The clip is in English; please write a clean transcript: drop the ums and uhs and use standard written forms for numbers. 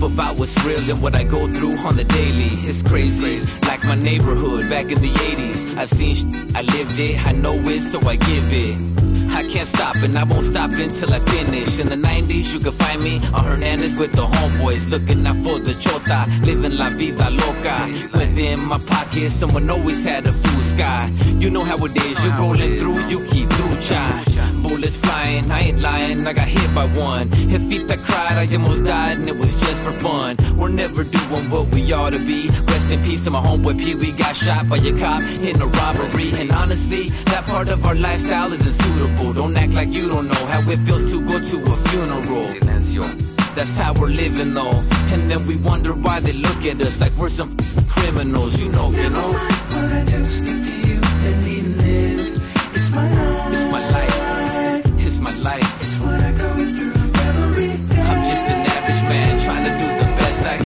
stuff about what's real and what I go through on the daily. It's crazy, like my neighborhood back in the 80s. I've seen I lived it, I know it, so I give it. I can't stop and I won't stop until I finish. In the 90s, you can find me on Hernandez with the homeboys, looking out for the chota, living la vida loca. Within my pocket, someone always had a blue sky. You know how it is, you're rolling through, you keep lucha. Bullets flying, I ain't lying, I got hit by one. Jefita cried, I almost died, and it was just for fun. We're never doing what we ought to be. Rest in peace to my homeboy Pee Wee, got shot by a cop in a robbery. And honestly, that part of our lifestyle isn't suitable. Don't act like you don't know how it feels to go to a funeral. Silencio. That's how we're living though. And then we wonder why they look at us like we're some criminals, you know. Never mind what I do, stick to